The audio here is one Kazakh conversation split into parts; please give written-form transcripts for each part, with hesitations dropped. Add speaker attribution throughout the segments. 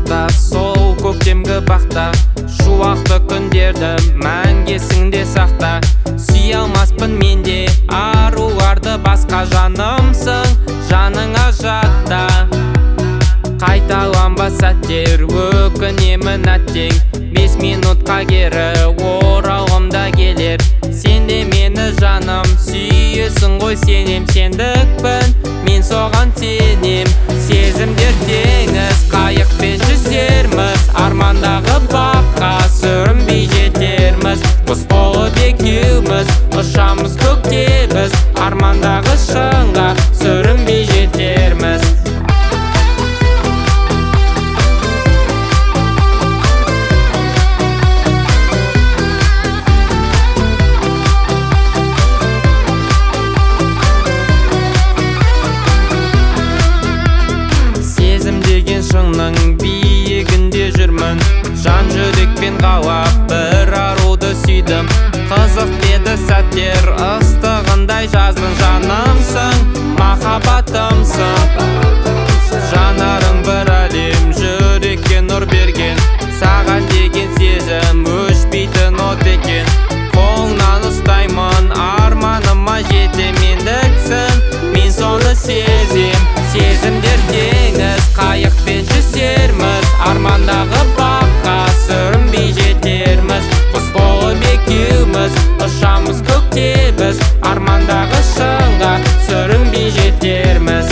Speaker 1: бақта, сол көктемгі бақта. Шуақты күндерді мәңге есіңде сақта. Сүйе алмаспын менде аруларды, басқа жанымсың, жаныңа жатта. Қайталанба сәттер, өкінемін әттең. 5 минутқа кері оралғымда келер. Сен де мені жаным сүйесің ғой, сенем, сендікпін, мен соған сенем. Сезімдер теңіз, қайықпен жүзерміз, армандағы баққа сүрінбей жетерміз. Құс болып екеуміз ұшамыз көкте біз, армандағы шыңға сүрінбей жетерміз. Шыңның биігінде жүрмін, жан жүрекпен қалап бір аруды сүйдім. Қызық деді сәттер, ыстығындай жаздың жанымсың, махаббатымсың. Жанарың бір әлем, жүрекке нұр берген, саған деген сезім өшпейтін от екен. Қолыңнан ұстаймын, арманыма жетем, мендіксің, мен соны сезем. Сезімдер теңіз, қайықпен жүзерміз, армандағы баққа сүрінбей жетерміз. Құс болып екеуміз ұшамыз көкте біз, армандағы шыңға сүрінбей жетерміз.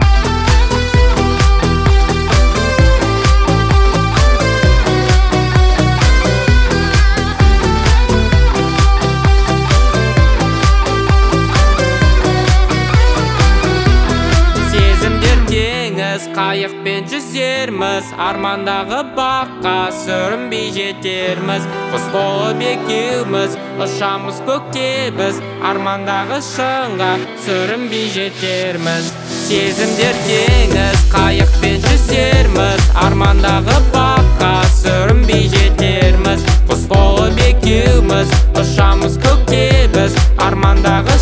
Speaker 1: Қайықпен жүзерміз, армандағы баққа сүрінбей жетерміз. Құс болып екеуміз ұшамыз көкте біз, армандағы шыңға сүрінбей жетерміз. Сезімдер теңіз, қайықпен жүзерміз, армандағы баққа сүрінбей жетерміз. Құс болып екеуміз ұшамыз көкте біз, армандағы